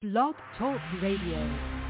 Blog Talk Radio.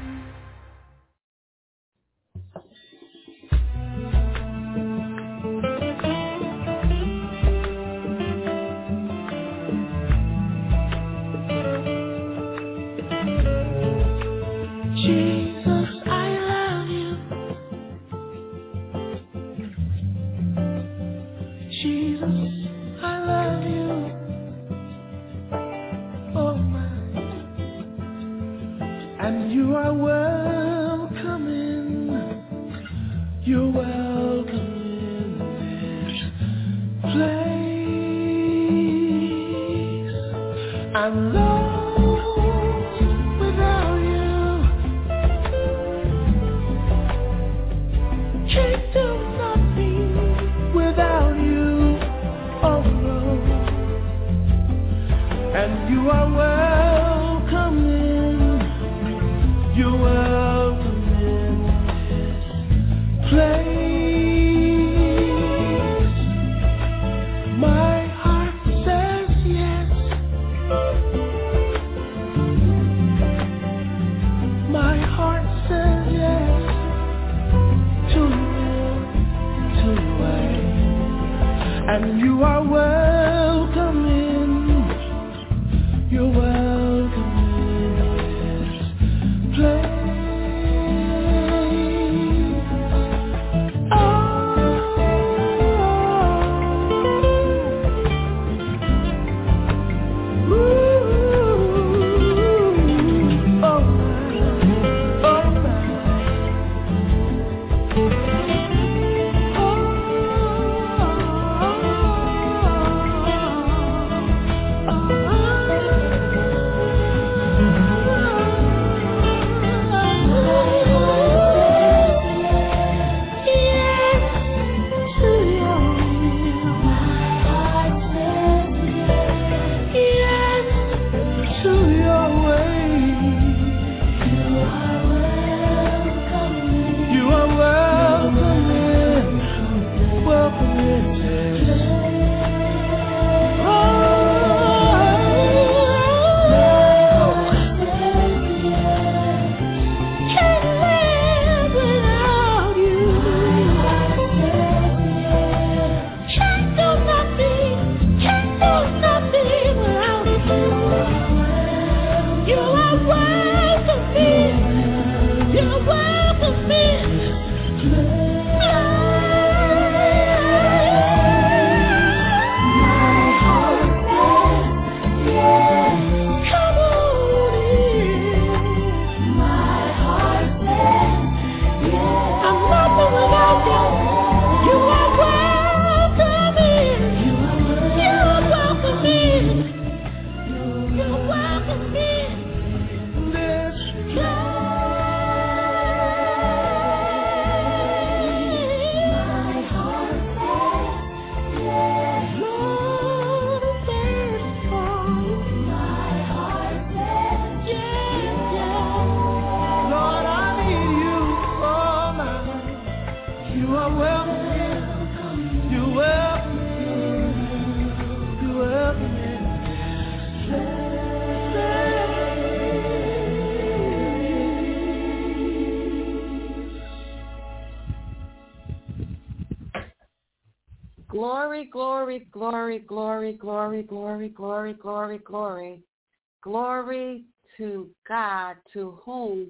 Glory to God, to whom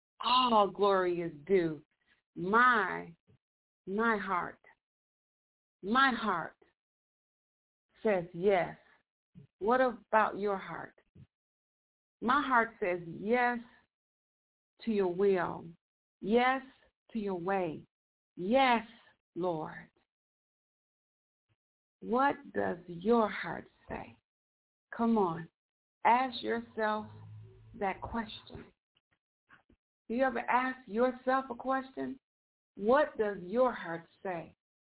all glory is due. My heart says yes. What about your heart? My heart says yes to your will. Yes to your way. Yes, Lord. What does your heart say? Come on. Ask yourself that question. Do you ever ask yourself a question? What does your heart say?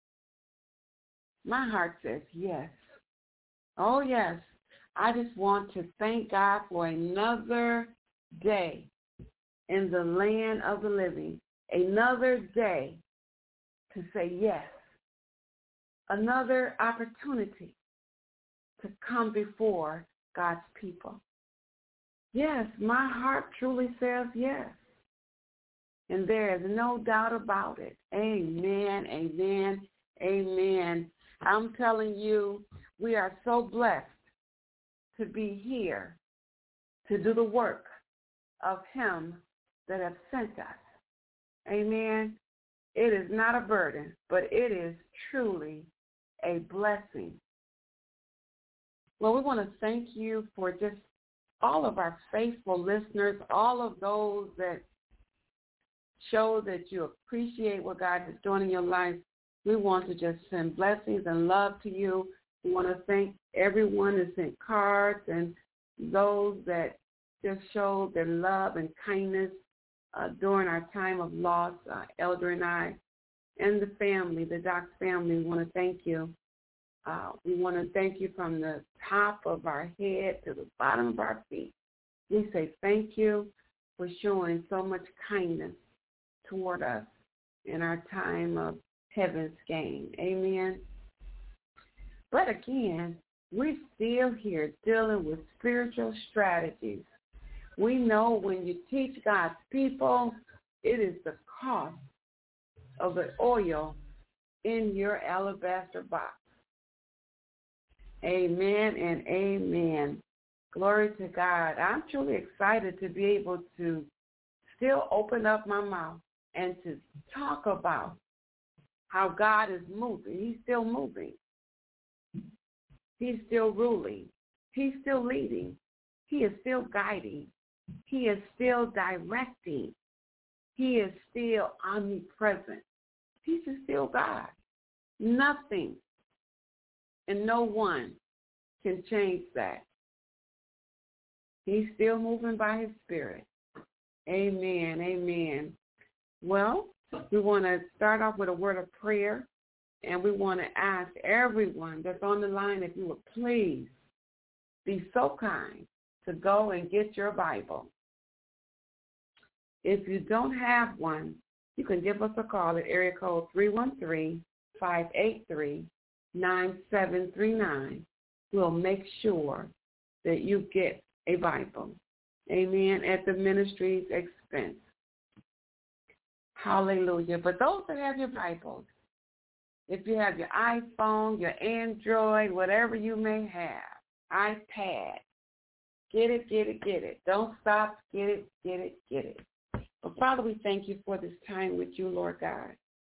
My heart says yes. Oh, yes. I just want to thank God for another day in the land of the living. Another day to say yes. Another opportunity to come before God's people. Yes, my heart truly says yes. And there is no doubt about it. Amen, amen, amen. I'm telling you, we are so blessed to be here to do the work of him that has sent us. Amen. It is not a burden, but it is truly a blessing. Well, we want to thank you for just all of our faithful listeners, all of those that show that you appreciate what God is doing in your life. We want to just send blessings and love to you. We want to thank everyone that sent cards and those that just showed their love and kindness during our time of loss, Elder and I, and the family, the Dox family. We want to thank you. We want to thank you from the top of our head to the bottom of our feet. We say thank you for showing so much kindness toward us in our time of heaven's game. Amen. But again, we're still here dealing with spiritual strategies. We know when you teach God's people, it is the cost of the oil in your alabaster box. Amen and amen. Glory to God. I'm truly excited to be able to still open up my mouth and to talk about how God is moving. He's still moving. He's still ruling. He's still leading. He is still guiding. He is still directing. He is still omnipresent. He's still God. Nothing and no one can change that. He's still moving by his Spirit. Amen, amen. Well, we want to start off with a word of prayer, and we want to ask everyone that's on the line if you would please be so kind to go and get your Bible. If you don't have one, you can give us a call at area code 313-583-9739. We'll make sure that you get a Bible. Amen. At the ministry's expense. Hallelujah. But those that have your Bibles, if you have your iPhone, your Android, whatever you may have, iPad, get it, get it, get it. Don't stop. Get it, get it, get it. But Father, we thank you for this time with you, Lord God.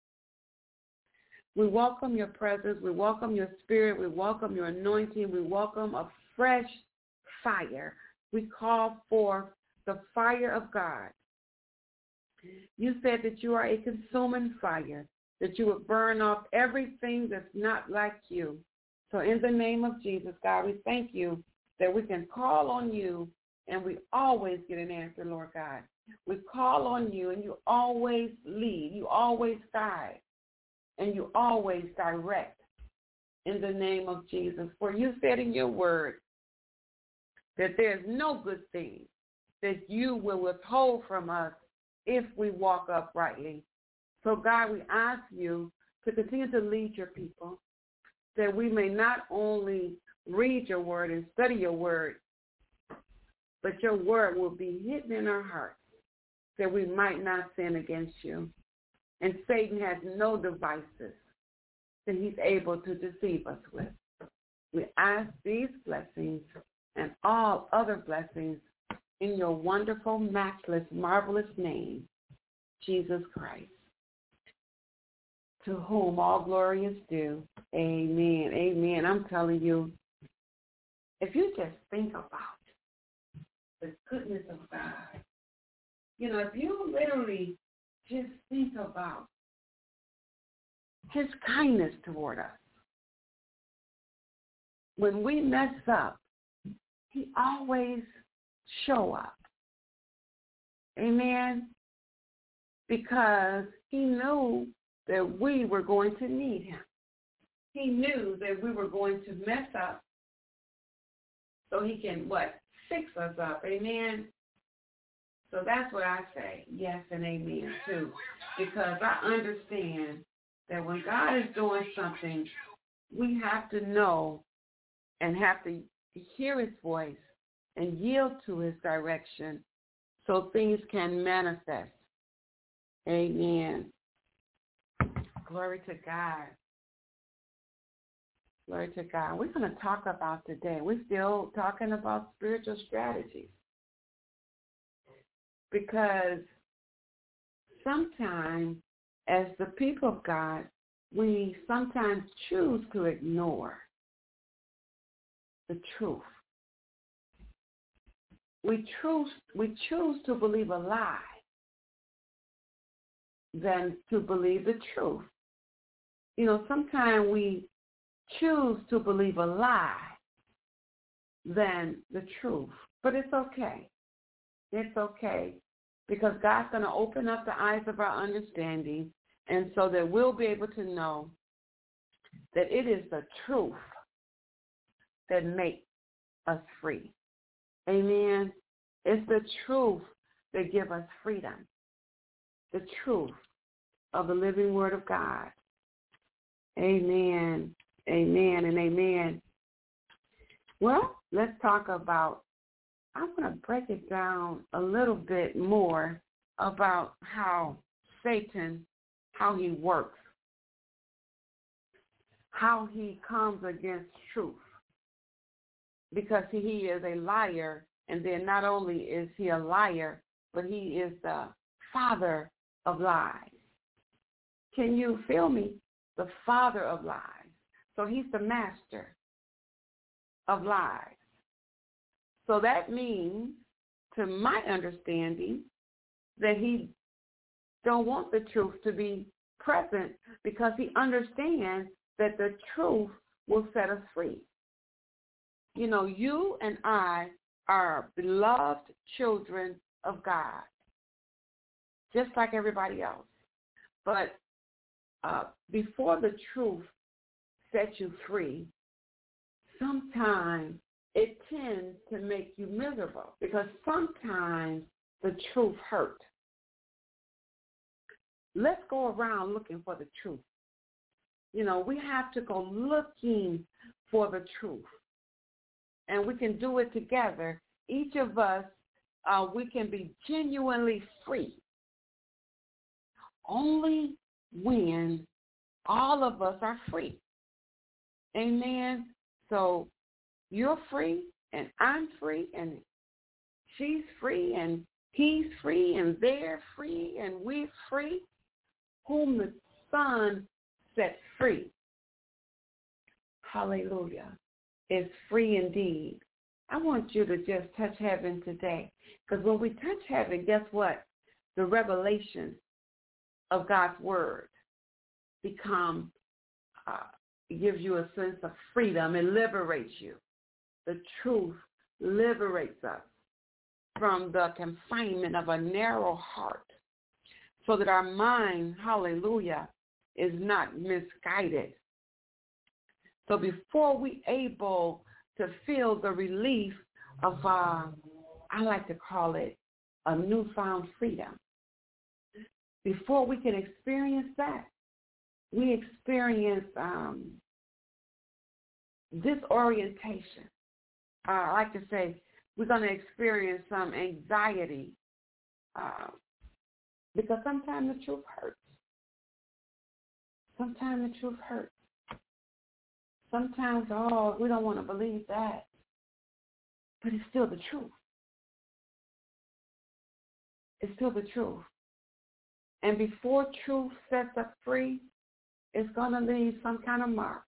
We welcome your presence. We welcome your spirit. We welcome your anointing. We welcome a fresh fire. We call forth the fire of God. You said that you are a consuming fire, that you would burn off everything that's not like you. So in the name of Jesus, God, we thank you that we can call on you and we always get an answer, Lord God. We call on you and you always lead, you always guide, and you always direct in the name of Jesus. For you said in your word that there's no good thing that you will withhold from us if we walk uprightly. So, God, we ask you to continue to lead your people, that we may not only read your word and study your word, but your word will be hidden in our hearts, that we might not sin against you. And Satan has no devices that he's able to deceive us with. We ask these blessings and all other blessings in your wonderful, matchless, marvelous name, Jesus Christ, to whom all glory is due. Amen. Amen. I'm telling you, if you just think about the goodness of God, if you literally just think about his kindness toward us. When we mess up, he always show up. Amen? Because he knew that we were going to need him. He knew that we were going to mess up so he can, fix us up. Amen? So that's what I say, yes and amen, too. Because I understand that when God is doing something, we have to know and have to hear his voice and yield to his direction so things can manifest. Amen. Glory to God. Glory to God. We're going to talk about today. We're still talking about spiritual strategies. Because sometimes, as the people of God, we sometimes choose to ignore the truth. We choose to believe a lie than to believe the truth. You know, sometimes we choose to believe a lie than the truth. But it's okay. It's okay, because God's going to open up the eyes of our understanding, and so that we'll be able to know that it is the truth that makes us free. Amen. It's the truth that gives us freedom. The truth of the living word of God. Amen. Amen and amen. Well, let's talk about, I'm going to break it down a little bit more about how Satan, how he works, how he comes against truth. Because he is a liar, and then not only is he a liar, but he is the father of lies. Can you feel me? The father of lies. So he's the master of lies. So that means, to my understanding, that he don't want the truth to be present, because he understands that the truth will set us free. You know, you and I are beloved children of God, just like everybody else. But before the truth sets you free, sometimes it tends to make you miserable, because sometimes the truth hurts. Let's go around looking for the truth. You know, we have to go looking for the truth. And we can do it together. Each of us, we can be genuinely free only when all of us are free. Amen. So you're free, and I'm free, and she's free, and he's free, and they're free, and we're free. Whom the Son set free, hallelujah, is free indeed. I want you to just touch heaven today, because when we touch heaven, guess what? The revelation of God's word gives you a sense of freedom. It liberates you. The truth liberates us from the confinement of a narrow heart, so that our mind, hallelujah, is not misguided. So before we able to feel the relief of, I like to call it a newfound freedom, before we can experience that, we experience disorientation. I like to say we're going to experience some anxiety, because sometimes the truth hurts. Sometimes the truth hurts. Sometimes, we don't want to believe that. But it's still the truth. It's still the truth. And before truth sets us free, it's going to leave some kind of mark.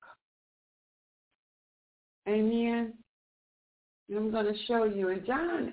Amen. And I'm going to show you in John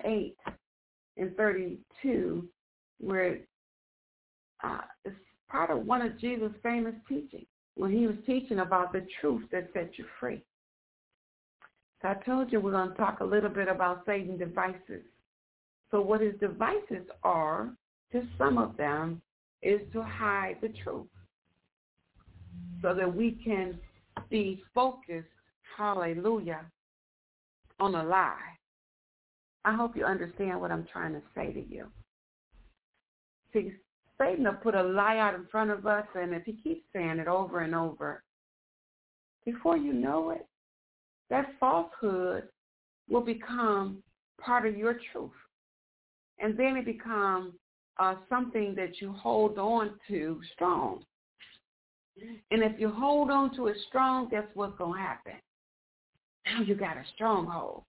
8:32, where it's part of one of Jesus' famous teachings, when he was teaching about the truth that sets you free. So I told you we're going to talk a little bit about Satan's devices. So what his devices are, just some of them, is to hide the truth, so that we can be focused, hallelujah, on a lie. I hope you understand what I'm trying to say to you. See, Satan will put a lie out in front of us, and if he keeps saying it over and over, before you know it, that falsehood will become part of your truth. And then it becomes something that you hold on to strong. And if you hold on to it strong, guess what's going to happen? Now you got a stronghold.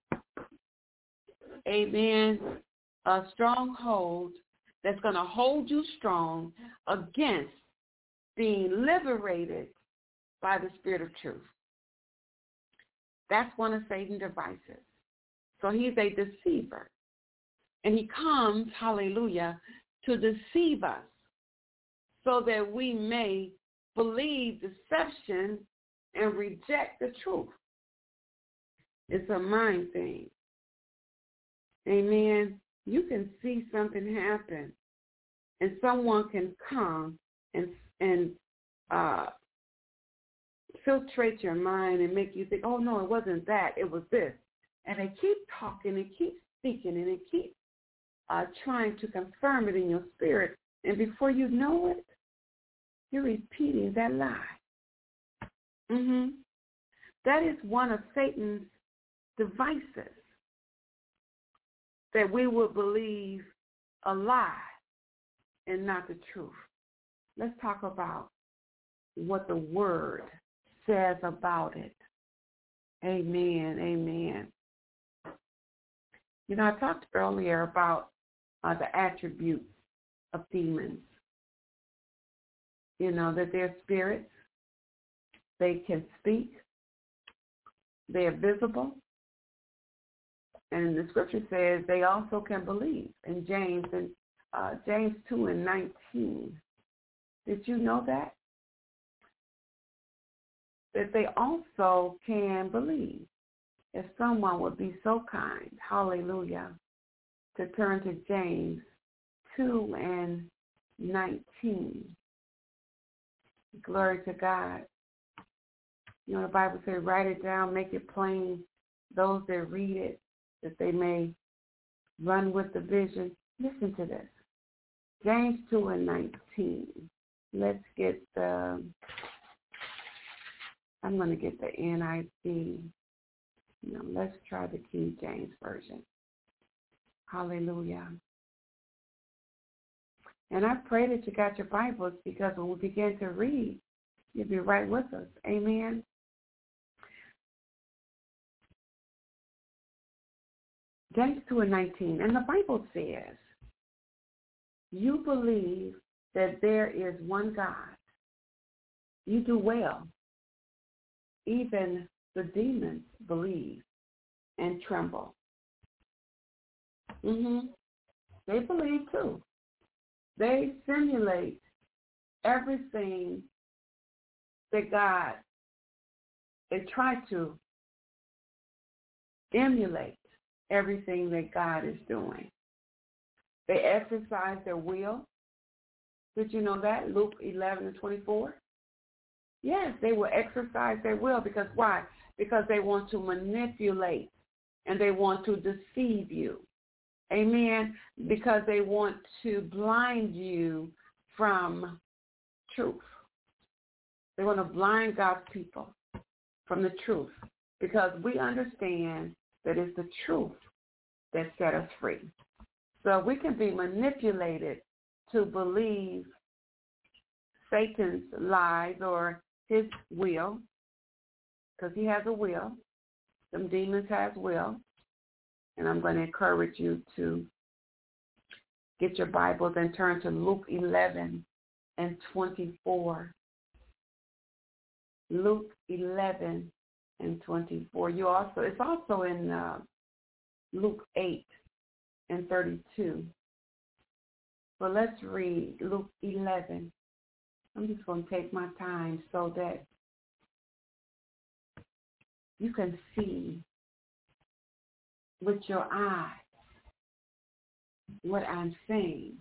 Amen. A stronghold that's going to hold you strong against being liberated by the Spirit of truth. That's one of Satan's devices. So he's a deceiver. And he comes, hallelujah, to deceive us so that we may believe deception and reject the truth. It's a mind thing. Amen. You can see something happen, and someone can come and filtrate your mind and make you think, oh, no, it wasn't that. It was this. And they keep talking and keep speaking and they keep trying to confirm it in your spirit. And before you know it, you're repeating that lie. That is one of Satan's devices, that we will believe a lie and not the truth. Let's talk about what the Word says about it. Amen, amen. You know, I talked earlier about the attributes of demons. You know, that they're spirits. They can speak. They are visible. And the scripture says they also can believe. In James 2:19. Did you know that? That they also can believe. If someone would be so kind, hallelujah, to turn to James 2:19. Glory to God. You know, the Bible says, write it down, make it plain, those that read it, that they may run with the vision. Listen to this. James 2:19. Let's get I'm going to get the NIV. Let's try the King James Version. Hallelujah. And I pray that you got your Bibles, because when we begin to read, you'll be right with us. Amen. James 2:19. And the Bible says, you believe that there is one God. You do well. Even the demons believe and tremble. They believe too. They simulate everything that God, they try to emulate everything that God is doing. They exercise their will. Did you know that? Luke 11:24. Yes, they will exercise their will, because why? Because they want to manipulate and they want to deceive you. Amen. Because they want to blind you from truth. They want to blind God's people from the truth, because we understand that it's the truth that set us free. So we can be manipulated to believe Satan's lies or his will, because he has a will. Some demons have will. And I'm going to encourage you to get your Bibles and turn to Luke 11:24. Luke 11:24. It's also in Luke 8:32. But let's read Luke 11. I'm just going to take my time so that you can see with your eyes what I'm saying.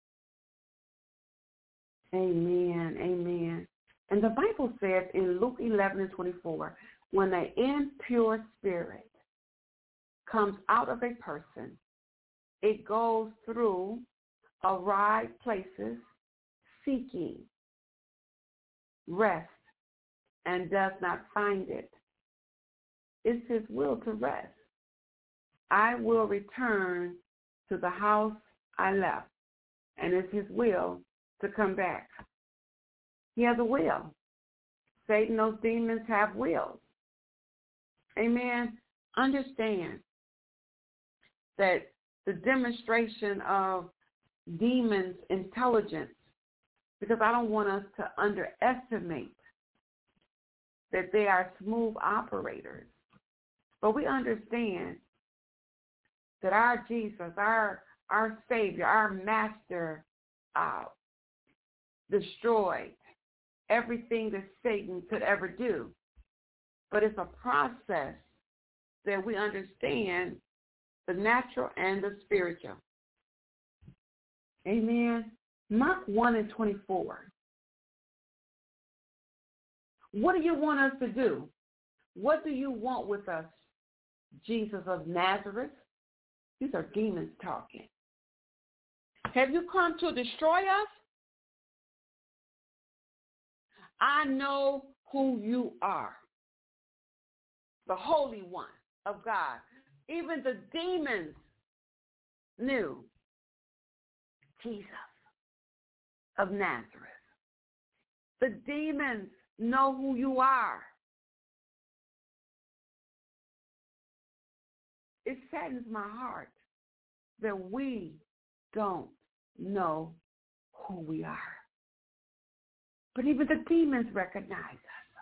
Amen, amen. And the Bible says in Luke 11:24, when an impure spirit comes out of a person, it goes through arid places seeking rest and does not find it. It's his will to rest. I will return to the house I left, and it's his will to come back. He has a will. Satan, those demons have wills. Amen. Understand that the demonstration of demons' intelligence, because I don't want us to underestimate that they are smooth operators. But we understand that our Jesus, our Savior, our Master, destroyed everything that Satan could ever do. But it's a process that we understand the natural and the spiritual. Amen. Mark 1:24. What do you want us to do? What do you want with us, Jesus of Nazareth? These are demons talking. Have you come to destroy us? I know who you are, the Holy One of God. Even the demons knew Jesus of Nazareth. The demons know who you are. It saddens my heart that we don't know who we are. But even the demons recognize us.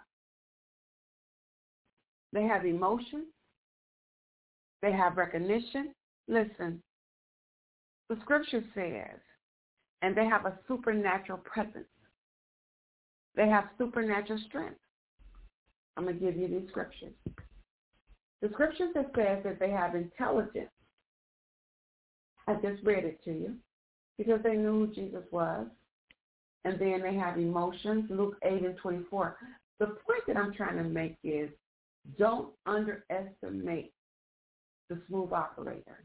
They have emotions. They have recognition. Listen, the scripture says, and they have a supernatural presence. They have supernatural strength. I'm going to give you these scriptures. The scriptures that says that they have intelligence. I just read it to you because they knew who Jesus was. And then they have emotions, Luke 8:24. The point that I'm trying to make is don't underestimate the smooth operator,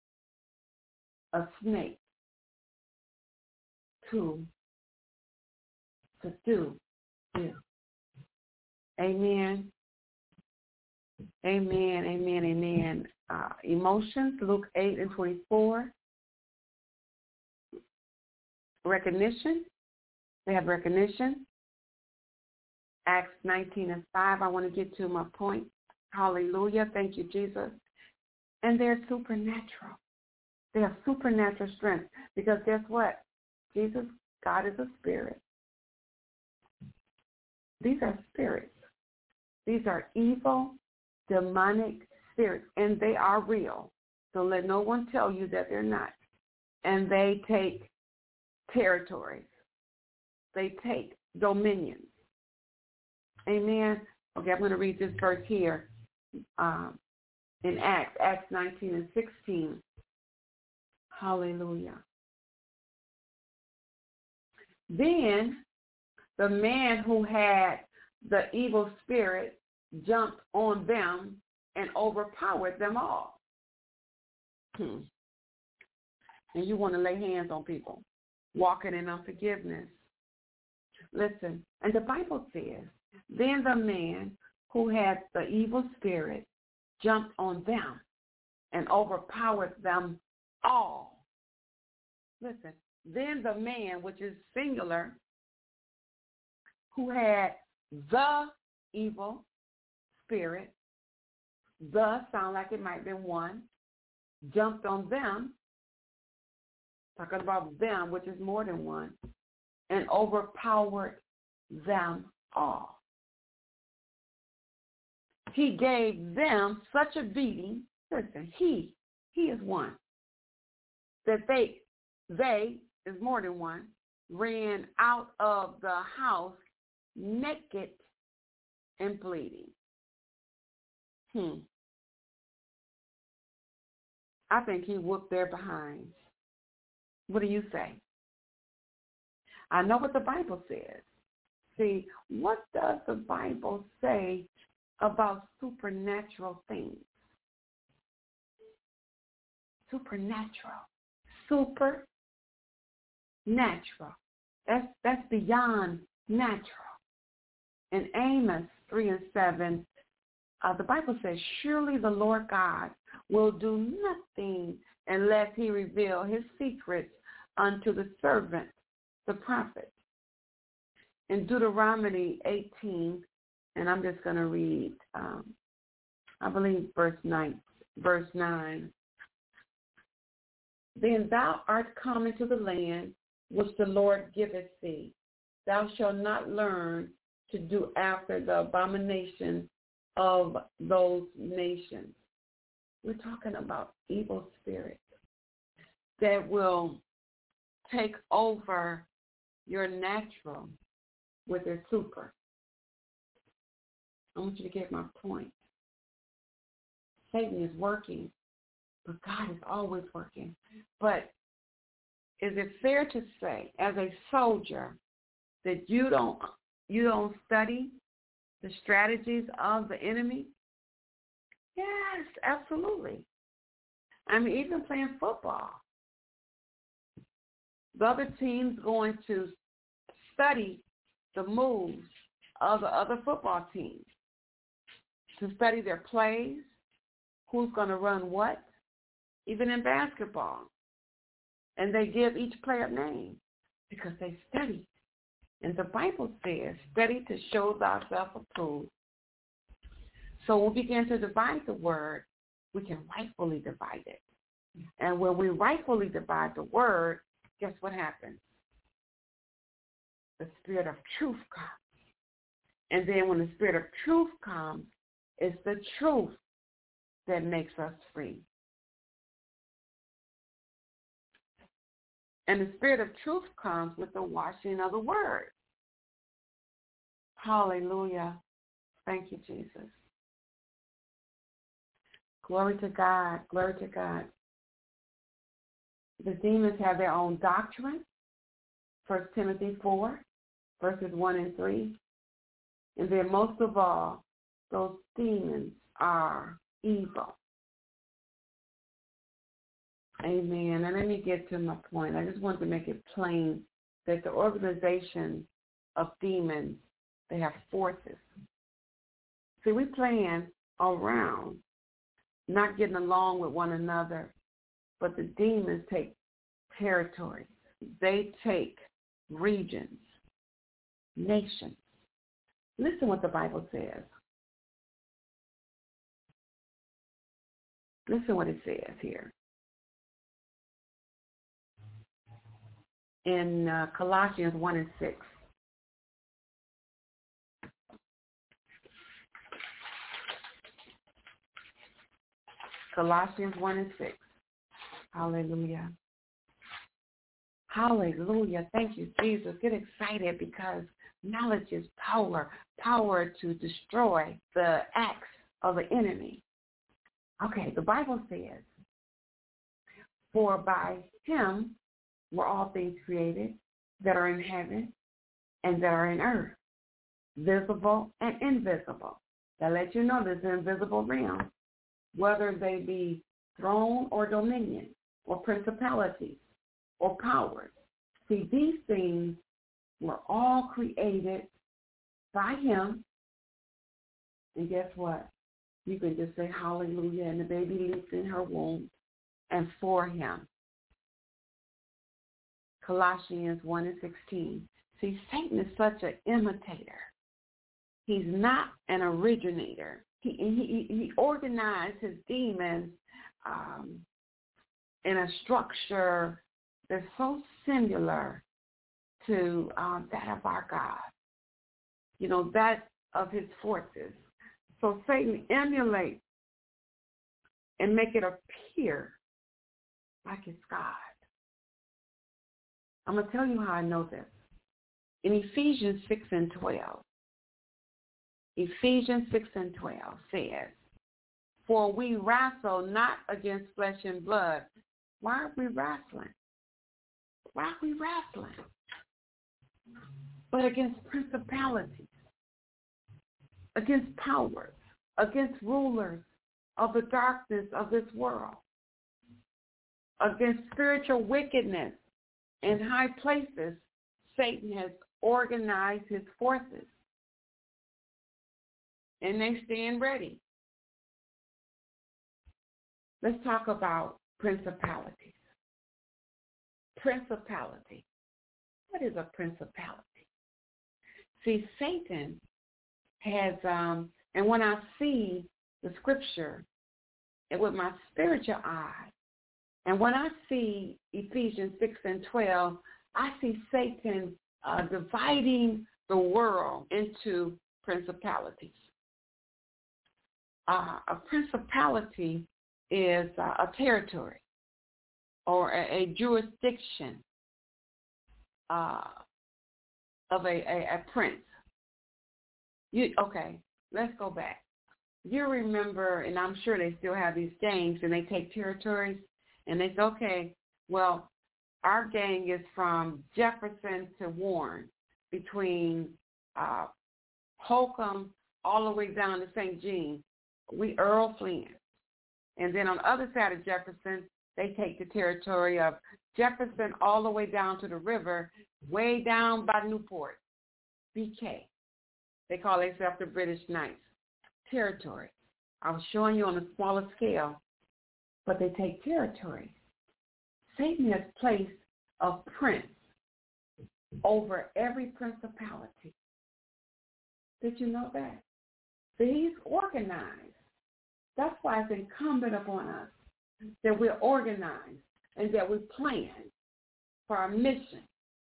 a snake, to do you. Amen. Amen, amen, amen. Emotions, Luke 8:24. Recognition. They have recognition. Acts 19:5. I want to get to my point. Hallelujah. Thank you, Jesus. And they're supernatural. They have supernatural strength. Because guess what? Jesus, God is a spirit. These are spirits. These are evil, demonic spirits. And they are real. So let no one tell you that they're not. And they take territories. They take dominions. Amen. Okay, I'm going to read this verse here in Acts 19:16. Hallelujah. Then the man who had the evil spirit jumped on them and overpowered them all. And you want to lay hands on people, walking in unforgiveness. Listen, and the Bible says, then the man who had the evil spirit jumped on them and overpowered them all. Listen, then the man, which is singular, who had the evil spirit, the sound like it might have been one, jumped on them, talking about them, which is more than one, and overpowered them all. He gave them such a beating. Listen, he is one. That they is more than one, ran out of the house naked and bleeding. I think he whooped their behinds. What do you say? I know what the Bible says. See, what does the Bible say about supernatural things? Supernatural. Supernatural. That's beyond natural. In Amos 3:7, the Bible says, surely the Lord God will do nothing unless he reveal his secrets unto the servant, the prophet. In Deuteronomy 18, and I'm just going to read, I believe, verse 9. Then thou art come into the land which the Lord giveth thee. Thou shalt not learn to do after the abomination of those nations. We're talking about evil spirits that will take over your natural with their super. I want you to get my point. Satan is working, but God is always working. But is it fair to say, as a soldier, that you don't study the strategies of the enemy? Yes, absolutely. I mean, even playing football, the other team's going to study the moves of the other football teams, to study their plays, who's going to run what, even in basketball. And they give each player a name because they study. And the Bible says, study to show thyself approved. So when we begin to divide the word, we can rightfully divide it. And when we rightfully divide the word, guess what happens? The spirit of truth comes. And then when the spirit of truth comes, it's the truth that makes us free. And the spirit of truth comes with the washing of the word. Hallelujah. Thank you, Jesus. Glory to God. Glory to God. The demons have their own doctrine. 1 Timothy 4, verses 1 and 3. And then most of all, those demons are evil. Amen. And let me get to my point. I just want to make it plain that the organization of demons, they have forces. See, we playing around, not getting along with one another, but the demons take territories. They take regions, nations. Listen what the Bible says. Listen what it says here. In Colossians 1 and 6. Colossians 1 and 6. Hallelujah. Hallelujah. Thank you, Jesus. Get excited because knowledge is power. Power to destroy the acts of the enemy. Okay, the Bible says, for by him were all things created that are in heaven and that are in earth, visible and invisible. That lets you know there's an invisible realm, whether they be throne or dominion or principalities or powers. See, these things were all created by him. And guess what? You can just say hallelujah, and the baby leaps in her womb, and for him. Colossians 1 and 16. See, Satan is such an imitator. He's not an originator. He organized his demons in a structure that's so similar to that of our God. You know, that of his forces. So Satan emulates and make it appear like it's God. I'm going to tell you how I know this. In Ephesians 6 and 12, Ephesians 6 and 12 says, for we wrestle not against flesh and blood. Why are we wrestling? Why are we wrestling? But against principalities, against powers, against rulers of the darkness of this world, against spiritual wickedness in high places. Satan has organized his forces, and they stand ready. let's talk about principalities. Principality. What is a principality? See, Satan has, and when I see the scripture and with my spiritual eye, and when I see Ephesians 6 and 12, I see Satan dividing the world into principalities. A principality is a territory or a jurisdiction of a prince. Okay, let's go back. You remember, and I'm sure they still have these gangs, and they take territories, and they say, okay, well, our gang is from Jefferson to Warren, between Holcomb all the way down to St. Jean. We Earl Flynn. And then on the other side of Jefferson, they take the territory of Jefferson all the way down to the river, way down by Newport, BK. They call themselves the British Knights. Territory. I was showing you on a smaller scale, but they take territory. Satan has placed a prince over every principality. Did you know that? So he's organized. That's why it's incumbent upon us that we're organized and that we plan for our mission.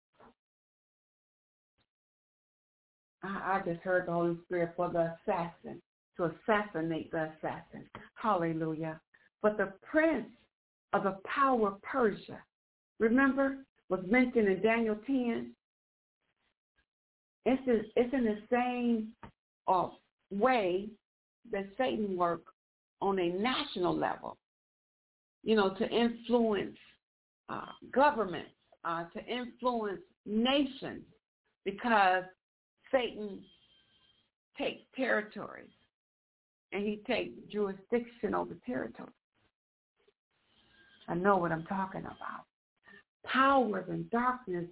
I just heard the Holy Spirit for the assassin, to assassinate the assassin. Hallelujah. But the prince of the power of Persia, remember, was mentioned in Daniel 10. It's in the same way that Satan worked on a national level, to influence governments, to influence nations, because Satan takes territories and he takes jurisdiction over territories. I know what I'm talking about. Powers and darkness,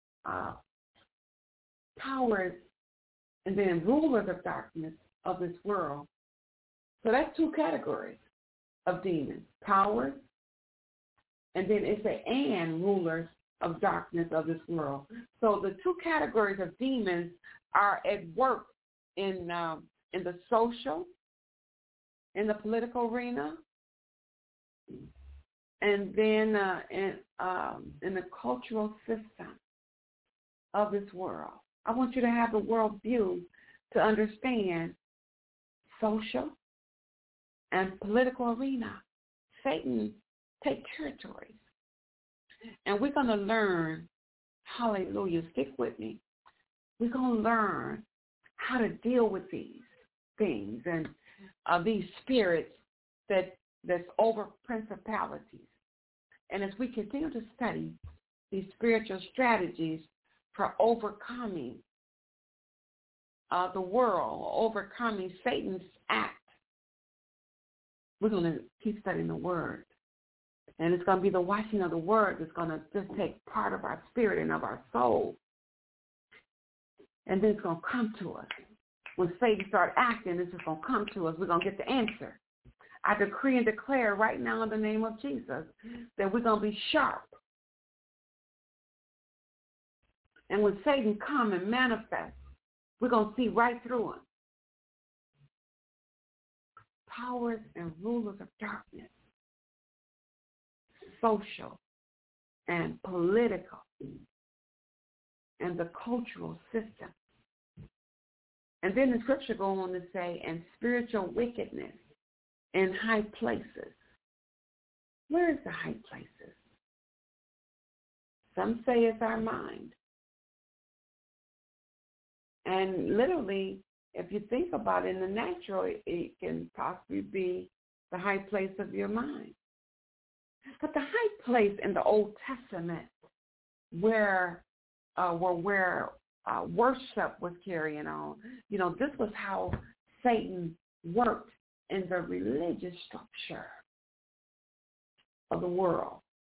powers and then rulers of darkness of this world. So that's two categories of demons, powers, and then it's and rulers of darkness of this world. So the two categories of demons are at work in the social, in the political arena, and then in the cultural system of this world. I want you to have the world view to understand social and political arena. Satan takes territories. And we're going to learn, hallelujah, stick with me. We're going to learn how to deal with these things and these spirits that's over principalities. And as we continue to study these spiritual strategies for overcoming the world, overcoming Satan's act, we're going to keep studying the Word. And it's going to be the washing of the Word that's going to just take part of our spirit and of our soul. And then it's going to come to us. When Satan starts acting, it's just going to come to us. We're going to get the answer. I decree and declare right now in the name of Jesus that we're going to be sharp. And when Satan comes and manifests, we're going to see right through him. Powers and rulers of darkness, social and political, and the cultural system. And then the scripture goes on to say, and spiritual wickedness in high places. Where is the high places? Some say it's our mind. And literally, if you think about it in the natural, it can possibly be the high place of your mind. But the high place in the Old Testament where worship was carrying on, this was how Satan worked in the religious structure of the world.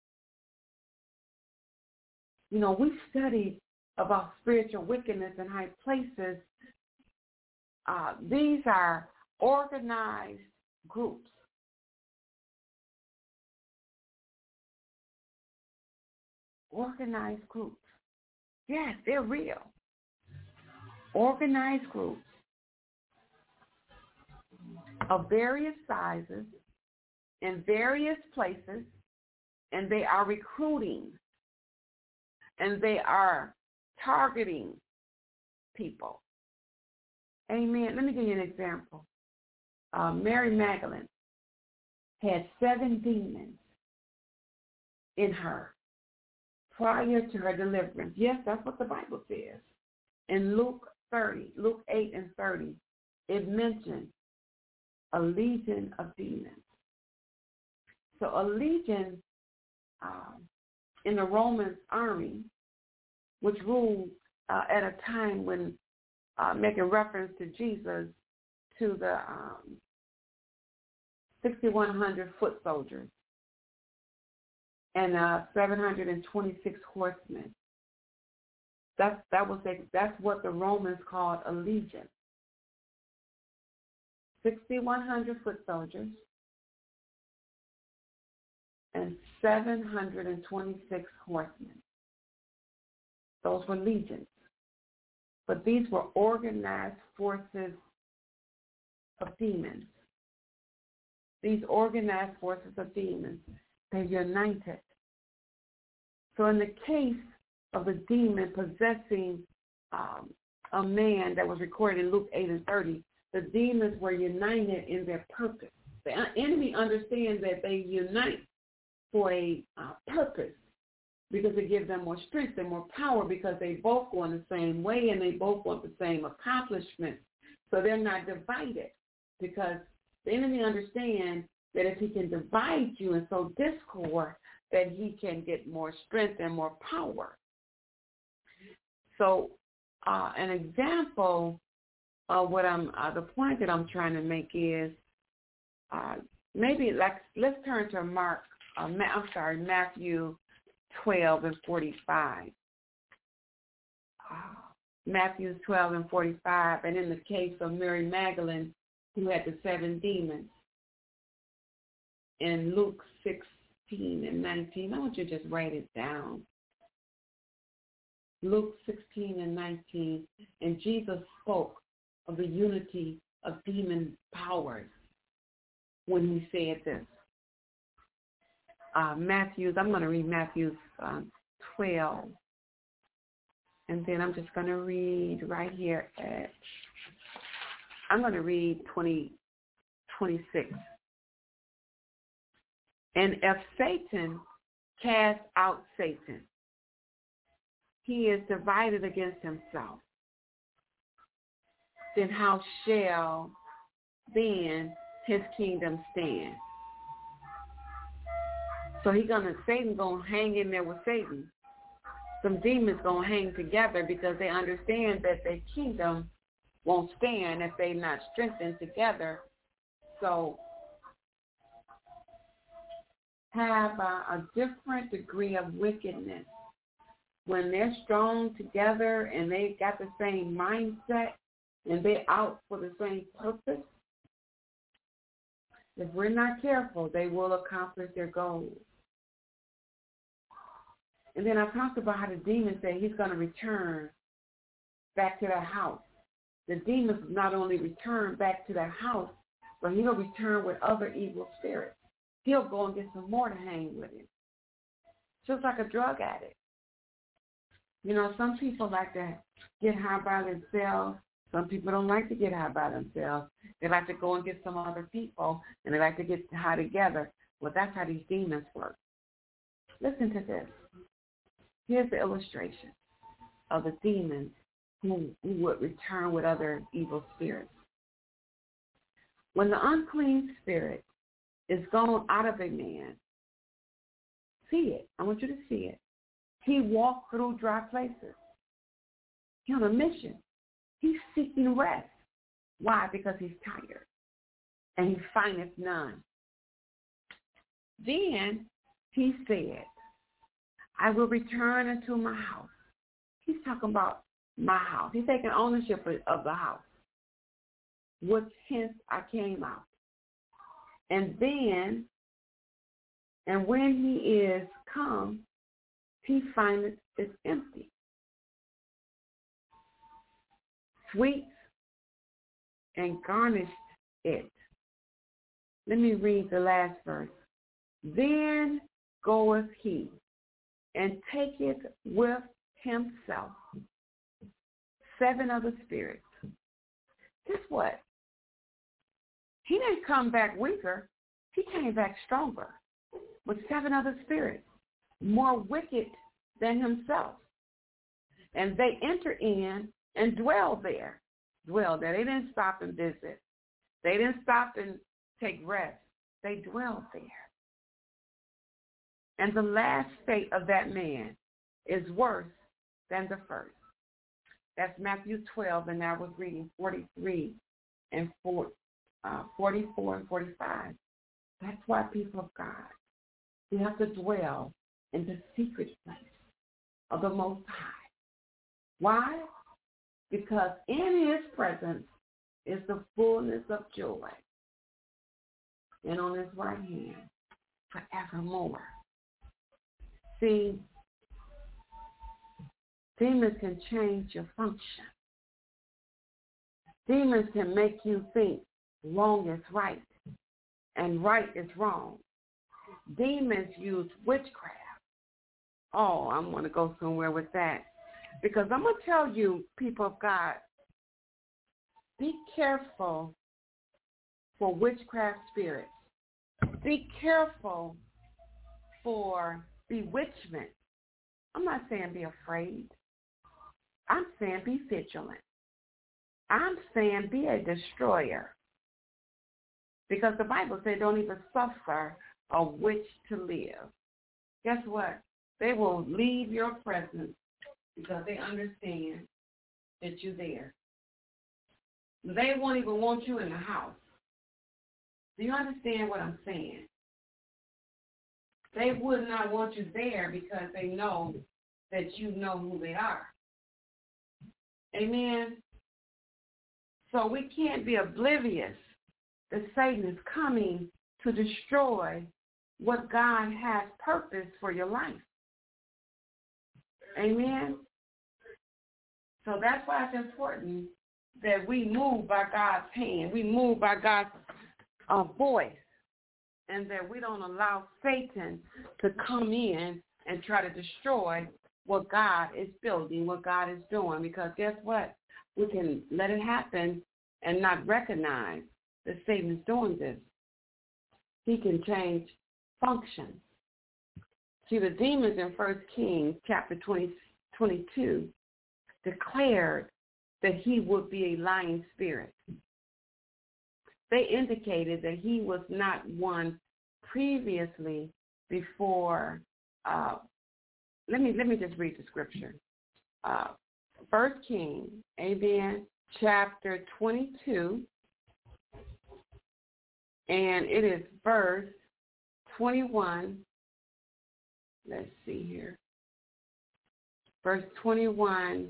We studied about spiritual wickedness in high places. These are organized groups organized groups. Yes, they're real. Organized groups of various sizes in various places, and they are recruiting and they are targeting people. Amen. Let me give you an example. Mary Magdalene had 7 demons in her prior to her deliverance. Yes, that's what the Bible says. In Luke 8 and 30, it mentions a legion of demons. So a legion in the Roman army, which ruled at a time when, making reference to Jesus, to the 6,100 foot soldiers and 726 horsemen. That's what the Romans called a legion. 6,100 foot soldiers and 726 horsemen. Those were legions. But these were organized forces of demons. These organized forces of demons, they're united. So in the case of the demon possessing a man that was recorded in Luke 8 and 30, the demons were united in their purpose. The enemy understands that they unite for a purpose, because it gives them more strength and more power, because they both go in the same way and they both want the same accomplishment. So they're not divided, because the enemy understands that if he can divide you and sow discord, that he can get more strength and more power. So an example of what the point that I'm trying to make is let's turn to Matthew 12 and 45. Matthew 12 and 45, and in the case of Mary Magdalene, who had the 7 demons. In Luke 16 and 19, I want you to just write it down. Luke 16 and 19, and Jesus spoke of the unity of demon powers when he said this. I'm going to read Matthew 12, and then I'm just going to read right here I'm going to read 26. And if Satan cast out Satan, he is divided against himself. Then how shall then his kingdom stand? So Satan gonna hang in there with Satan. Some demons gonna hang together, because they understand that their kingdom won't stand if they're not strengthened together. So have a different degree of wickedness. When they're strong together and they got the same mindset and they're out for the same purpose, if we're not careful, they will accomplish their goals. And then I talked about how the demon said he's going to return back to their house. The demons not only return back to their house, but he'll return with other evil spirits. He'll go and get some more to hang with him. Just like a drug addict. You know, some people like to get high by themselves. Some people don't like to get high by themselves. They like to go and get some other people, and they like to get high together. Well, that's how these demons work. Listen to this. Here's the illustration of the demons who would return with other evil spirits. When the unclean spirit is gone out of a man, see it. I want you to see it. He walked through dry places. He's on a mission. He's seeking rest. Why? Because he's tired. And he findeth none. Then he said, I will return into my house. He's talking about my house. He's taking ownership of the house, which hence I came out. And when he is come, he findeth it empty. Sweets and garnished it. Let me read the last verse. Then goeth he and taketh with himself 7 other spirits. Guess what? He didn't come back weaker. He came back stronger with 7 other spirits, more wicked than himself. And they enter in and dwell there. They didn't stop and visit. They didn't stop and take rest. They dwelled there. And the last fate of that man is worse than the first. That's Matthew 12, and I was reading 43 and 44 and 45. That's why, people of God, we have to dwell in the secret place of the Most High. Why? Because in his presence is the fullness of joy, and on his right hand forevermore. See, demons can change your function. Demons can make you think wrong is right and right is wrong. Demons use witchcraft. Oh, I'm going to go somewhere with that. Because I'm going to tell you, people of God, be careful for witchcraft spirits. Be careful for bewitchment. I'm not saying be afraid. I'm saying be vigilant. I'm saying be a destroyer. Because the Bible says don't even suffer a witch to live. Guess what? They will leave your presence because they understand that you're there. They won't even want you in the house. Do you understand what I'm saying? They would not want you there because they know that you know who they are. Amen? So we can't be oblivious that Satan is coming to destroy what God has purpose for your life. Amen? So that's why it's important that we move by God's hand. We move by God's voice. And that we don't allow Satan to come in and try to destroy what God is building, what God is doing. Because guess what? We can let it happen and not recognize that Satan is doing this. He can change functions. See, the demons in 1 Kings chapter 22 declared that he would be a lying spirit. They indicated that he was not one previously before. Let me just read the scripture. 1 Kings, amen, chapter 22, and it is verse 21. Let's see here. Verse 21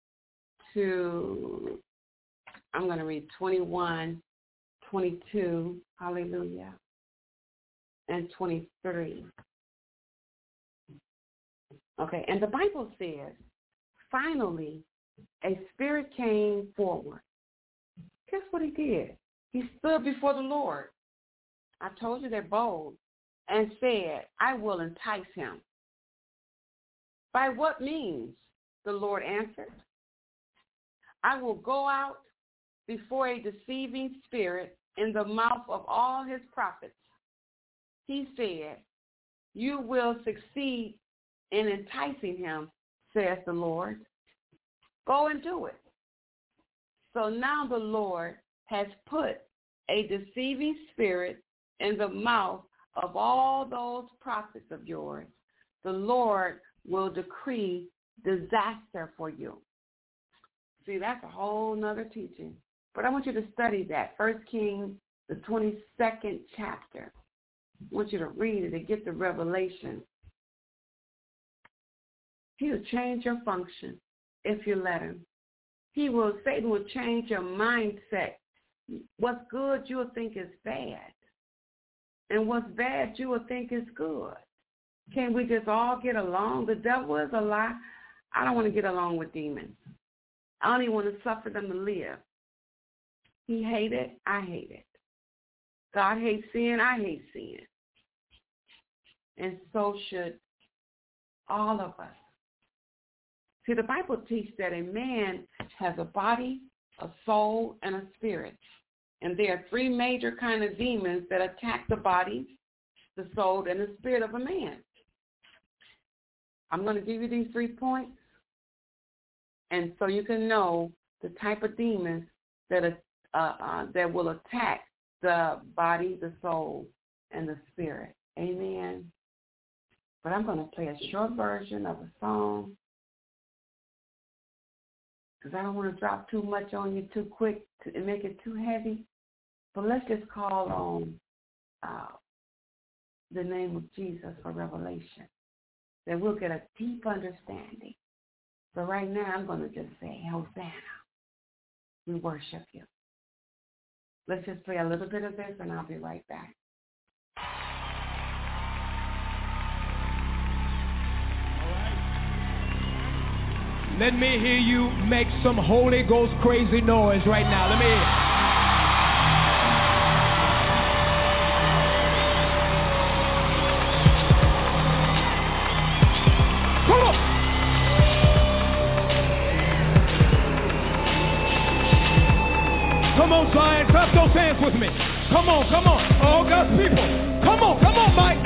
to, I'm going to read 21, 22, hallelujah, and 23. Okay, and the Bible says, finally, a spirit came forward. Guess what he did? He stood before the Lord. I told you they're bold, and said, I will entice him. By what means? The Lord answered, I will go out before a deceiving spirit in the mouth of all his prophets. He said, you will succeed in enticing him, says the Lord. Go and do it. So now the Lord has put a deceiving spirit in the mouth of all those prophets of yours. The Lord will decree disaster for you. See, that's a whole nother teaching. But I want you to study that. 1 Kings, the 22nd chapter. I want you to read it and get the revelation. He'll change your function if you let him. Satan will change your mindset. What's good, you will think is bad. And what's bad, you will think is good. Can we just all get along? The devil is a lie. I don't want to get along with demons. I don't even want to suffer them to live. He hates it. I hate it. God hates sin. I hate sin. And so should all of us. See, the Bible teaches that a man has a body, a soul, and a spirit. And there are three major kind of demons that attack the body, the soul, and the spirit of a man. I'm going to give you these 3 points, and so you can know the type of demons that will attack the body, the soul, and the spirit. Amen. But I'm going to play a short version of a song because I don't want to drop too much on you too quick and make it too heavy. But let's just call on the name of Jesus for revelation, that we'll get a deep understanding. So right now I'm going to just say, Hosanna. We worship you. Let's just play a little bit of this and I'll be right back. Let me hear you make some Holy Ghost crazy noise right now. Let me hear it. Come on. Come on, Zion. Clap those hands with me. Come on, come on. All God's people. Come on, Mike.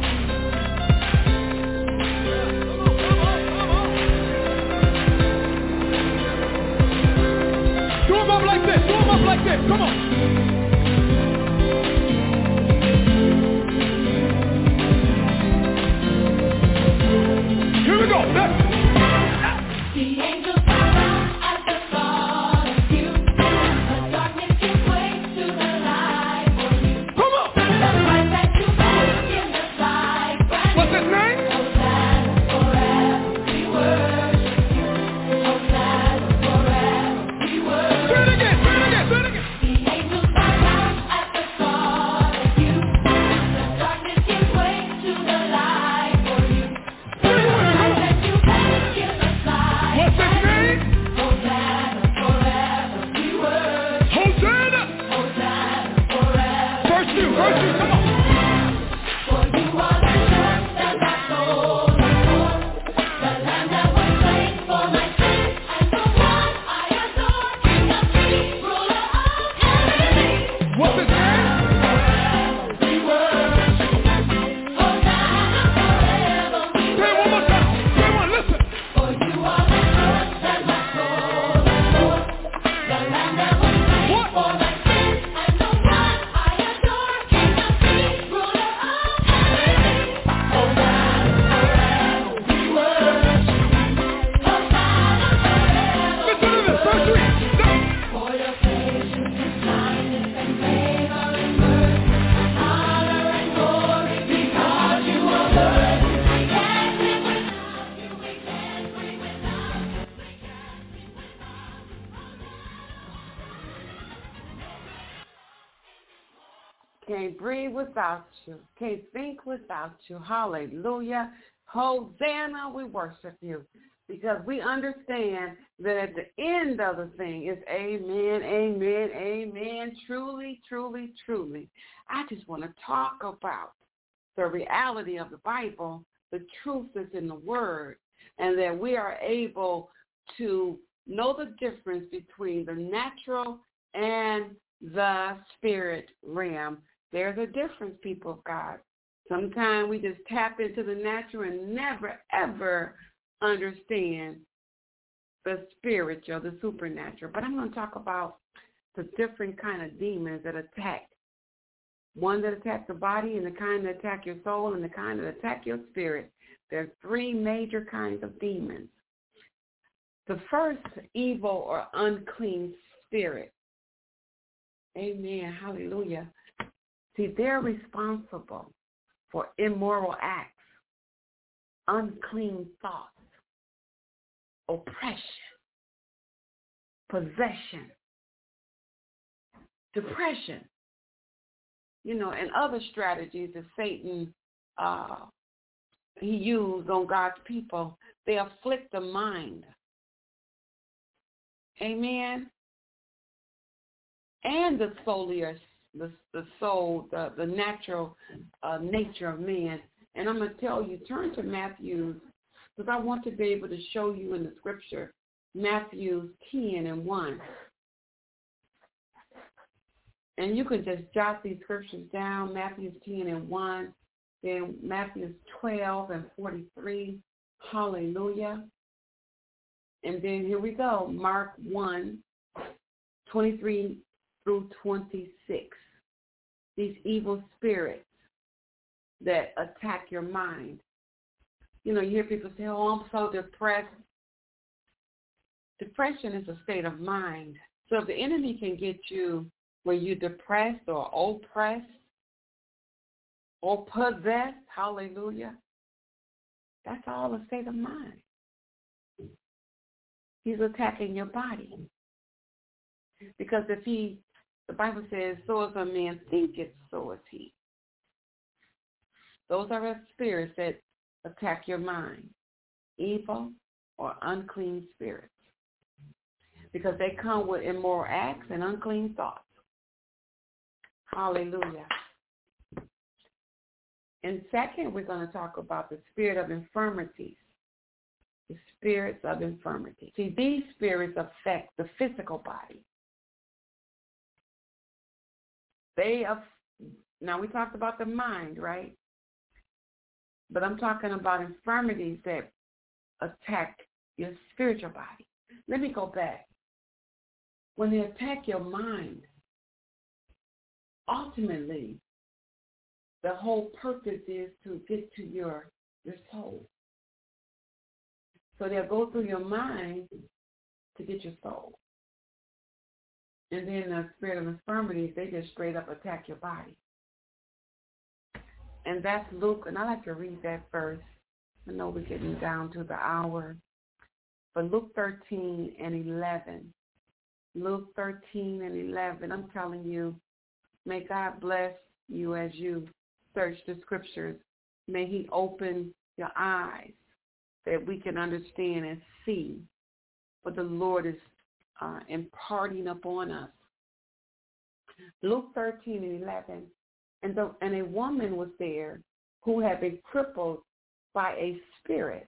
Do them up like this, come on. Here we go, let's. The angels bow down at the thought of you. The darkness gives way to the light for you. Come on. The light that you make in the sky. What's his name? Hosanna forever we worship you. Hosanna forever we worship you. Say it again. The angels bow down at the thought of you. The darkness gives way to the light for you. The light that you make in the sky. What's his name? Hosanna forever we worship. Hosanna. Hosanna forever. Verse 2, come on. For you are the church that my soul adores, the Lamb that was slain for my sin, and the one I adore, King of kings, ruler of heaven. What's his name? Forever we worship. Hosanna forever we worship. Say it one more time. Say one, listen. For you are the church that my soul adores, the Lamb that was slain for my sin, and the one I adore, King of kings, ruler of heaven. Hosanna forever we worship. Hosanna forever. Listen to this, verse 3. For your patience and kindness and favor and mercy, honor and glory, because you are worthy. We can't live without you. We can't breathe without you. We can't breathe without you. Can't breathe without you. Can't think without you. Hallelujah. Hosanna, we worship you. Because we understand that at the end of the thing is amen, amen, amen. Truly, truly, truly. I just want to talk about the reality of the Bible, the truth that's in the Word, and that we are able to know the difference between the natural and the spirit realm. There's a difference, people of God. Sometimes we just tap into the natural and never, ever understand the spiritual, the supernatural. But I'm going to talk about the different kind of demons that attack. One that attacks the body, and the kind that attack your soul, and the kind that attack your spirit. There are three major kinds of demons. The first, evil or unclean spirit. Amen. Hallelujah. See, they're responsible for immoral acts, unclean thoughts, oppression, possession, depression, and other strategies that Satan he used on God's people. They afflict the mind. Amen. And the soulier, the soul, the natural nature of man. And I'm going to tell you, turn to Matthew, because I want to be able to show you in the scripture, Matthew 10:1. And you can just jot these scriptures down, Matthew 10:1, then Matthew 12:43, hallelujah. And then here we go, Mark 1:23 through 26. These evil spirits that attack your mind. You know, you hear people say, oh, I'm so depressed. Depression is a state of mind. So if the enemy can get you where you're depressed or oppressed or possessed, hallelujah, that's all a state of mind. He's attacking your body. Because if the Bible says, so as a man thinketh, so is he. Those are the spirits that attack your mind, evil or unclean spirits, because they come with immoral acts and unclean thoughts. Hallelujah. And second, we're going to talk about the spirit of infirmities, the spirits of infirmity. See, these spirits affect the physical body. Now we talked about the mind, right? But I'm talking about infirmities that attack your spiritual body. Let me go back. When they attack your mind, ultimately, the whole purpose is to get to your soul. So they'll go through your mind to get your soul. And then the spirit of infirmities, they just straight up attack your body. And that's Luke, and I like to read that verse. I know we're getting down to the hour. But Luke 13:11. Luke 13:11. I'm telling you, may God bless you as you search the scriptures. May he open your eyes that we can understand and see what the Lord is imparting upon us. Luke 13:11. And a woman was there who had been crippled by a spirit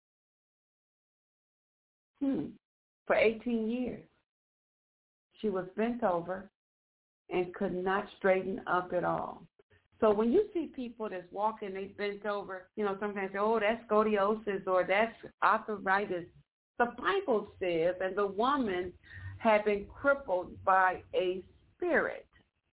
for 18 years. She was bent over and could not straighten up at all. So when you see people that's walking, they bent over, you know, sometimes say, oh, that's scoliosis or that's arthritis. The Bible says, and the woman had been crippled by a spirit.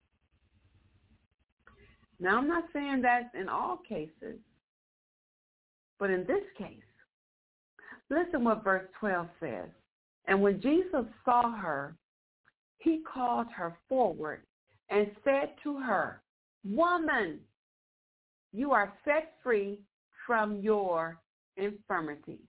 Now, I'm not saying that's in all cases, but in this case, listen what verse 12 says. And when Jesus saw her, he called her forward and said to her, woman, you are set free from your infirmity.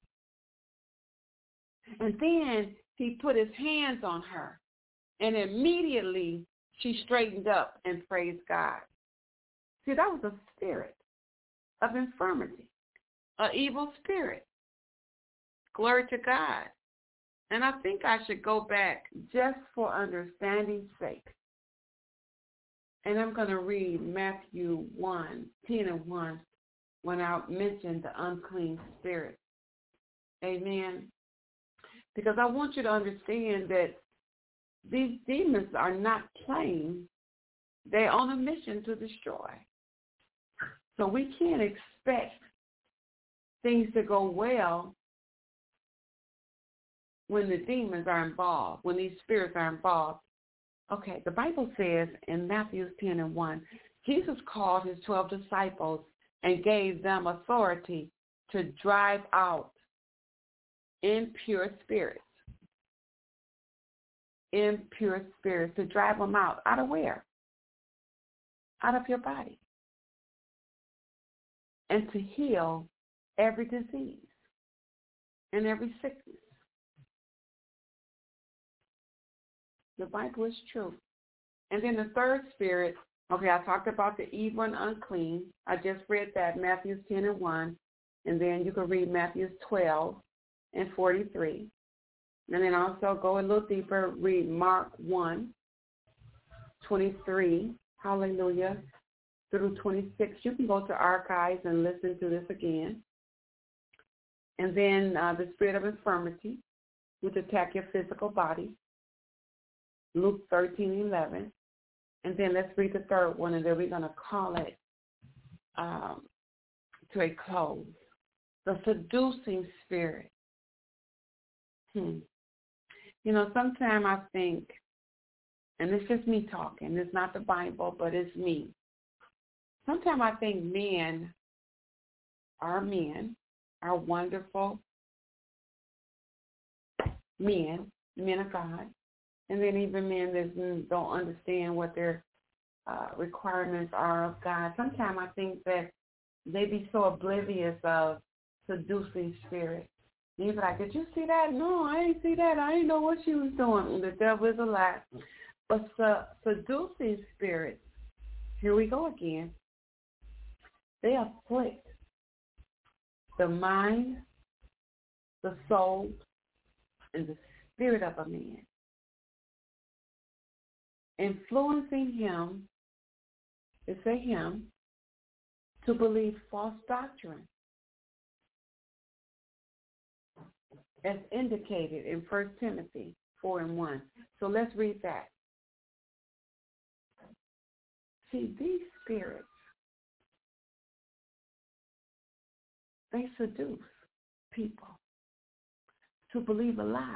And then he put his hands on her, and immediately she straightened up and praised God. See, that was a spirit of infirmity, an evil spirit. Glory to God. And I think I should go back just for understanding's sake. And I'm going to read Matthew 10:1, when I mentioned the unclean spirit. Amen. Because I want you to understand that these demons are not playing. They're on a mission to destroy. So we can't expect things to go well when the demons are involved, when these spirits are involved. Okay, the Bible says in Matthew 10:1, Jesus called his 12 disciples and gave them authority to drive out impure spirits. Impure spirits, to drive them out. Out of where? Out of your body. And to heal every disease and every sickness. The Bible is true. And then the third spirit, okay, I talked about the evil and unclean. I just read that, Matthew 10:1. And then you can read Matthew 12 and 43. And then also go a little deeper, read Mark 1, 23, hallelujah, through 26. You can go to archives and listen to this again. And then the spirit of infirmity, which attack your physical body, Luke 13:11. And then let's read the third one, and then we're going to call it to a close. The seducing spirit. You know, sometimes I think, and it's just me talking, it's not the Bible, but it's me. Sometimes I think men are wonderful men of God, and then even men that don't understand what their requirements are of God. Sometimes I think that they be so oblivious of seducing spirits. You're like, did you see that? No, I ain't see that. I didn't know what she was doing. The devil is a lie. But seducing spirits, here we go again, they afflict the mind, the soul, and the spirit of a man, influencing him, to believe false doctrine, as indicated in 1 Timothy 4:1. So let's read that. See, these spirits, they seduce people to believe a lie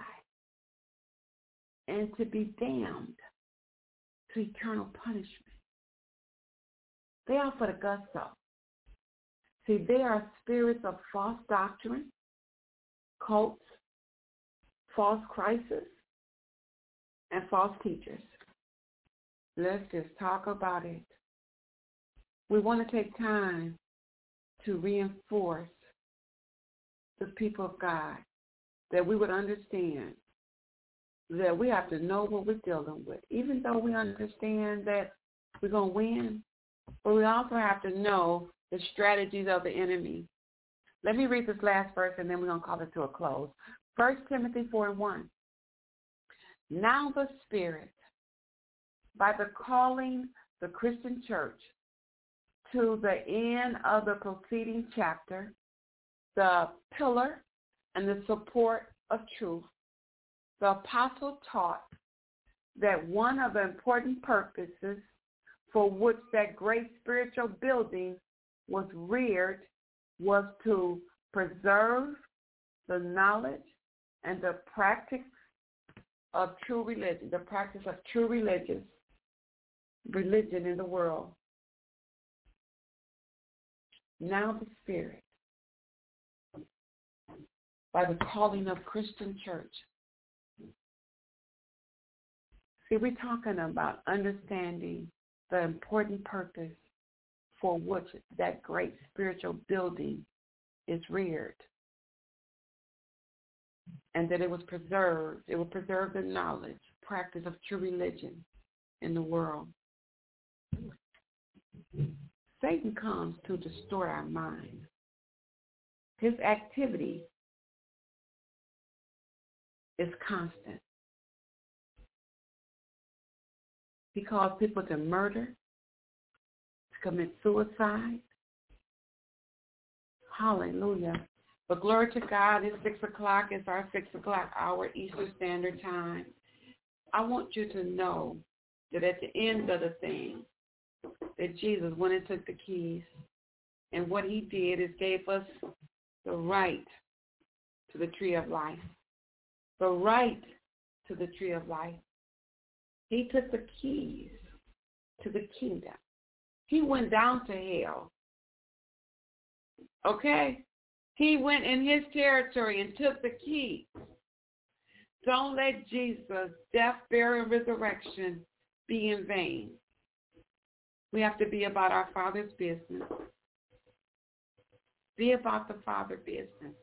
and to be damned to eternal punishment. They are for the gusto. See, they are spirits of false doctrine, cults, false crisis, and false teachers. Let's just talk about it. We want to take time to reinforce the people of God, that we would understand that we have to know what we're dealing with, even though we understand that we're going to win, but we also have to know the strategies of the enemy. Let me read this last verse, and then we're going to call it to a close. 1 Timothy 4:1. Now the Spirit, by the calling the Christian church to the end of the preceding chapter, the pillar and the support of truth, the apostle taught that one of the important purposes for which that great spiritual building was reared was to preserve the knowledge and the practice of true religion, religion in the world. Now the Spirit, by the calling of Christian church. See, we're talking about understanding the important purpose for which that great spiritual building is reared, and that it was preserved. It will preserve the knowledge, practice of true religion in the world. Satan comes to distort our mind. His activity is constant. He calls people to murder, to commit suicide. Hallelujah. But glory to God, it's 6 o'clock. It's our 6 o'clock hour, Eastern Standard Time. I want you to know that at the end of the thing, that Jesus went and took the keys. And what he did is gave us the right to the tree of life. The right to the tree of life. He took the keys to the kingdom. He went down to hell. Okay? He went in his territory and took the keys. Don't let Jesus' death, burial, and resurrection be in vain. We have to be about our Father's business. Be about the Father's business.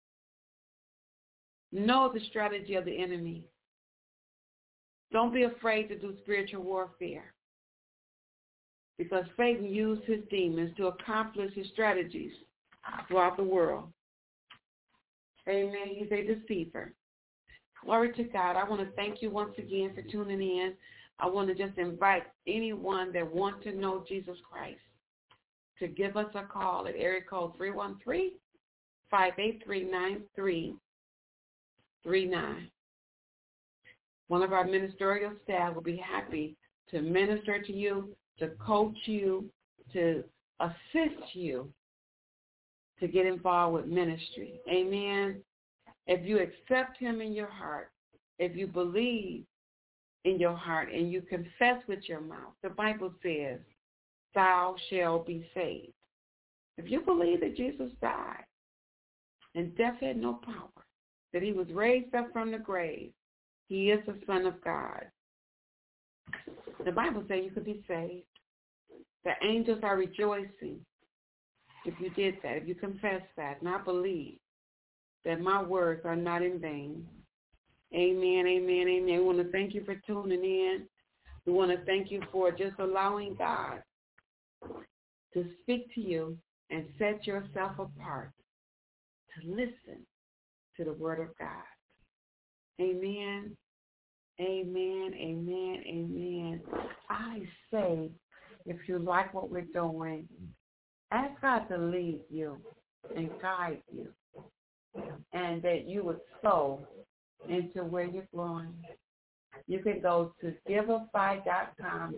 Know the strategy of the enemy. Don't be afraid to do spiritual warfare, because Satan used his demons to accomplish his strategies throughout the world. Amen. He's a deceiver. Glory to God. I want to thank you once again for tuning in. I want to just invite anyone that wants to know Jesus Christ to give us a call at area code 313-583-9339. One of our ministerial staff will be happy to minister to you, to coach you, to assist you to get involved with ministry. Amen. If you accept him in your heart, if you believe in your heart and you confess with your mouth, the Bible says, thou shalt be saved. If you believe that Jesus died and death had no power, that he was raised up from the grave, he is the Son of God. The Bible says you could be saved. The angels are rejoicing if you did that, if you confess that, and I believe that my words are not in vain. Amen, amen, amen. We want to thank you for tuning in. We want to thank you for just allowing God to speak to you and set yourself apart to listen to the word of God. Amen, amen, amen, amen. I say, if you like what we're doing, ask God to lead you and guide you, and that you would sow into where you're growing. You can go to givelify.com,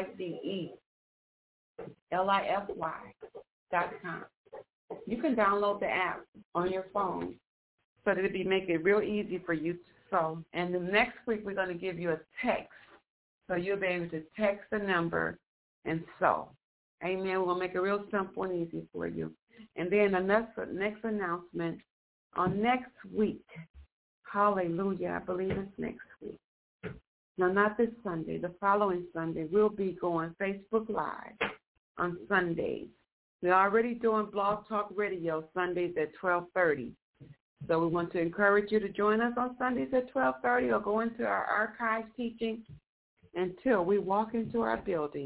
GIVELIFY.com. You can download the app on your phone so that it'll be making it real easy for you to sow. And the next week we're going to give you a text, so you'll be able to text the number and sow. Amen. We're going to make it real simple and easy for you. And then the next announcement on next week. Hallelujah. I believe it's next week. No, not this Sunday. The following Sunday, we'll be going Facebook Live on Sundays. We're already doing Blog Talk Radio Sundays at 12:30. So we want to encourage you to join us on Sundays at 12:30 or go into our archives teaching until we walk into our building.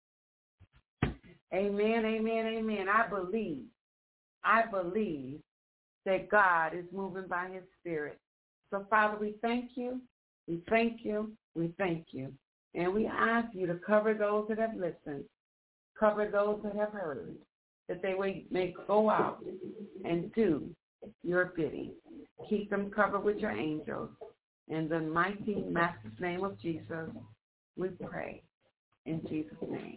Amen, amen, amen. I believe that God is moving by his Spirit. So, Father, we thank you, we thank you, we thank you. And we ask you to cover those that have listened, cover those that have heard, that they may go out and do your bidding. Keep them covered with your angels. In the mighty, matchless name of Jesus, we pray. In Jesus' name.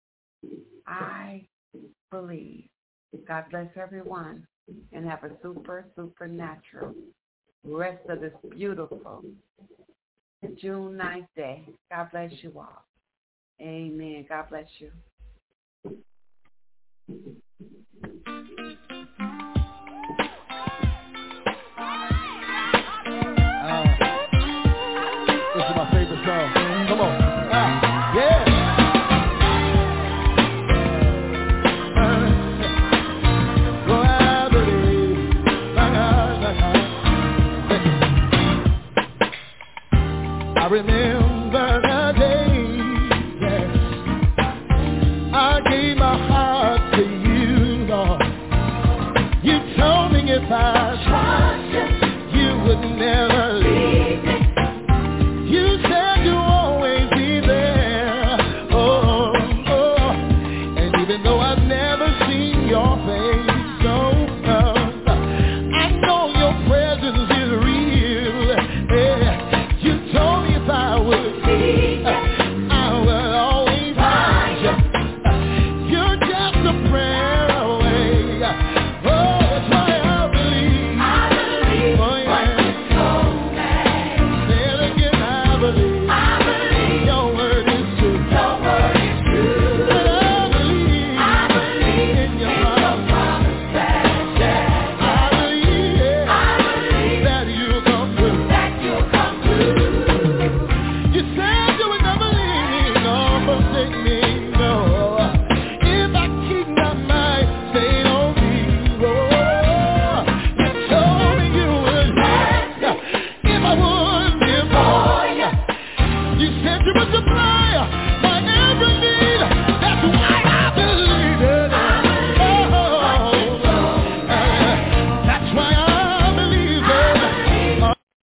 I believe. God bless everyone and have a supernatural rest of this beautiful June 9th day. God bless you all. Amen. God bless you. This is my favorite song. Come on. Yeah. I remember the day, yes, I gave my heart to you, Lord. You told me if I trust you, you would never